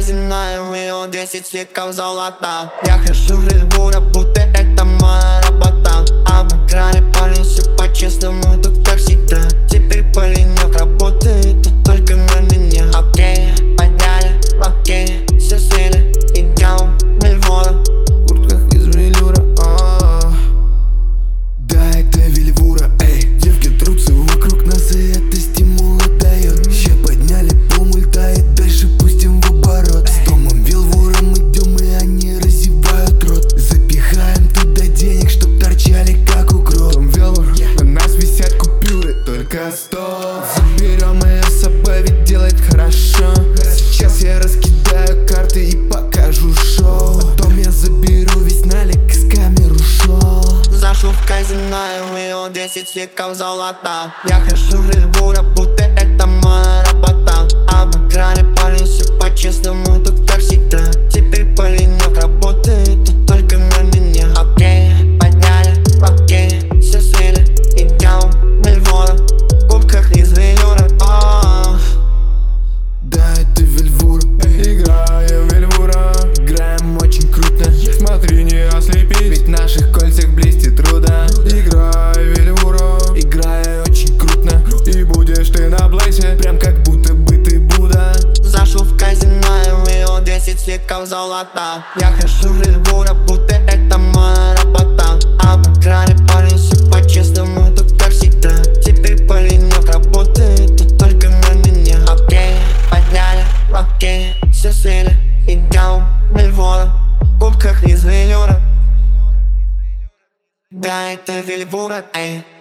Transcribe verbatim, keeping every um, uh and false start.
земная, в нее десять слитков золота. Я хожу в Рельбура, будто это моя работа. Обыграли парень, все по-честному, тут как всегда. Теперь паренек работает, тут только на меня. Окей, подняли, окей, все слили, идем в Вельвора. В куртках из велюра, а-а-а. Да, это Вельвура, эй. Девки трутся вокруг нас, и это стимул отдает. Ща подняли пум, ультает, дальше пустим в оборот. С Томом Вельвуром идем, и они разевают рот. Запихаем туда денег, чтоб торчали как укроп. Том Вельвур, на нас висят купюры, только сто. Заберем ее с собой, ведь делает хорошо. Сейчас я раскидаю карты и покажу шоу. Потом я заберу весь налик из камеру шоу. Зашел в казино, в нее десять слитков золота. Я хожу в Рельбура, будто это моя работа. Обыграли парень, все по-честному, тут как всегда. Теперь паренек работает, тут только на меня. Окей, подняли, окей, все слили, идем в Вельвора. В куртках из велюра, а-а-а. Да, это Вельвура, играем Вельвура. Играем очень круто, смотри, не ослепить, ведь в наших кольцах блестит руда. Играй Вельвура, играй очень круто, и будешь ты на блэсе, прям как будто бы ты Будда. Зашел в казино, в нее десять слитков золота. Я хожу в Рельбура, будто это моя работа. Обыграли парень, все по-честному, тут как всегда. Теперь паренек работает, тут только на меня. Окей, подняли, окей, все слили, идем в Вельвора. В куртках из велюра. Да, это Вельвура, эй.